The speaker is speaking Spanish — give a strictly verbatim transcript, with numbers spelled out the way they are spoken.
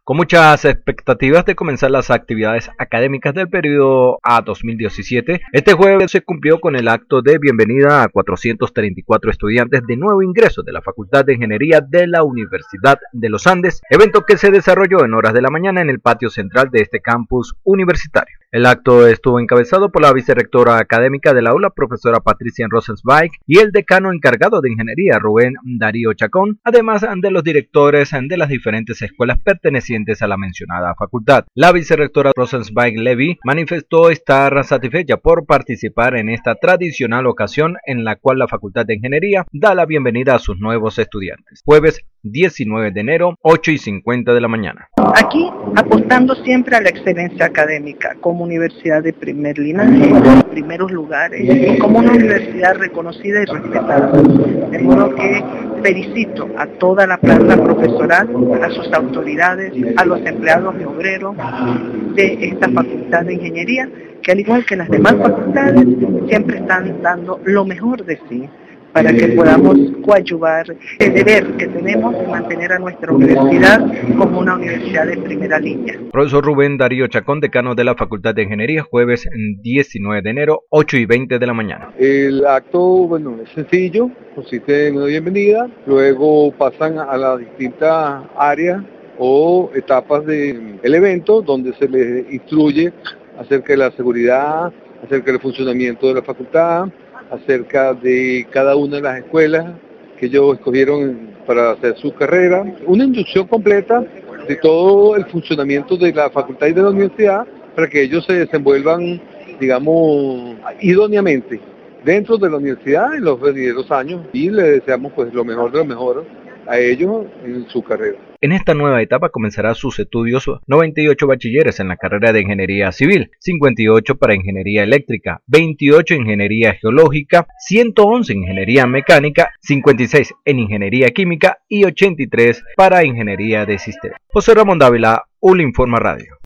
Con muchas expectativas de comenzar las actividades académicas del periodo A dos mil diecisiete, este jueves se cumplió con el acto de bienvenida a cuatrocientos treinta y cuatro estudiantes de nuevo ingreso de la Facultad de Ingeniería de la Universidad de los Andes, evento que se desarrolló en horas de la mañana en el patio central de este campus universitario. El acto estuvo encabezado por la vicerrectora académica del aula, profesora Patricia Rosenzweig, y el decano encargado de Ingeniería, Rubén Darío Chacón, además de los directores de las diferentes escuelas pertenecientes a la mencionada facultad. La vicerrectora Rosenzweig Levy manifestó estar satisfecha por participar en esta tradicional ocasión en la cual la Facultad de Ingeniería da la bienvenida a sus nuevos estudiantes. Jueves diecinueve de enero, ocho y cincuenta de la mañana. Aquí apostando siempre a la excelencia académica, como universidad de primer linaje, primeros lugares, y como una universidad reconocida y respetada. De modo que felicito a toda la planta profesoral, a sus autoridades, a los empleados y obreros de esta Facultad de Ingeniería, que al igual que las demás facultades, siempre están dando lo mejor de sí, para que podamos coadyuvar el deber que tenemos de mantener a nuestra universidad como una universidad de primera línea. Profesor Rubén Darío Chacón, decano de la Facultad de Ingeniería, jueves diecinueve de enero, ocho y veinte de la mañana. El acto, bueno, es sencillo, consiste en una bienvenida, luego pasan a las distintas áreas o etapas del evento, donde se les instruye acerca de la seguridad, acerca del funcionamiento de la facultad, acerca de cada una de las escuelas que ellos escogieron para hacer su carrera, una inducción completa de todo el funcionamiento de la facultad y de la universidad para que ellos se desenvuelvan, digamos, idóneamente dentro de la universidad en los venideros años, y les deseamos pues lo mejor de lo mejor a ellos en su carrera. En esta nueva etapa comenzará sus estudios noventa y ocho bachilleres en la carrera de Ingeniería Civil, cincuenta y ocho para Ingeniería Eléctrica, veintiocho en Ingeniería Geológica, ciento once en Ingeniería Mecánica, cincuenta y seis en Ingeniería Química y ochenta y tres para Ingeniería de Sistemas. José Ramón Dávila, Ulinforma Radio.